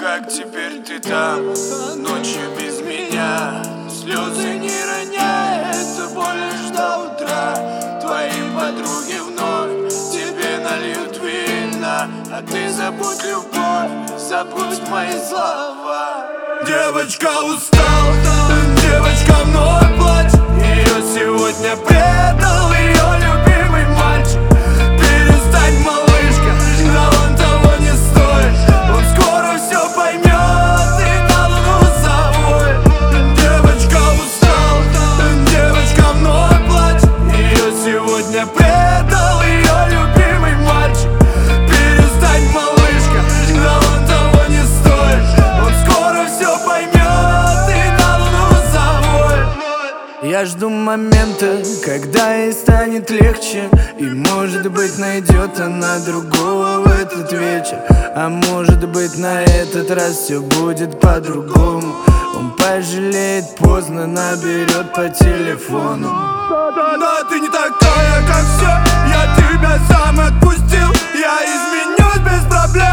как теперь ты там, ночью без меня. Слезы не роняй, это боль лишь до утра. Твои подруги вновь тебе нальют вина, а ты забудь любовь, забудь мои слова. Девочка устала, девочка вновь плачет. Ее сегодня предал ее любимый мальчик. Перестань, малышка, да он того не стоит. Он скоро все поймет и на луну заводит. Девочка устала, девочка вновь плачет. Ее сегодня предал ее любимый мальчик. Перестань, малышка, да он того не стоит. Он скоро все поймет и на луну заводит. Я жду момента, когда ей станет легче. И может быть найдет она другого в этот вечер. А может быть на этот раз все будет по-другому. Он пожалеет поздно, наберет по телефону. Да, ты не такая, как все. Я тебя сам отпустил. Я изменюсь без проблем.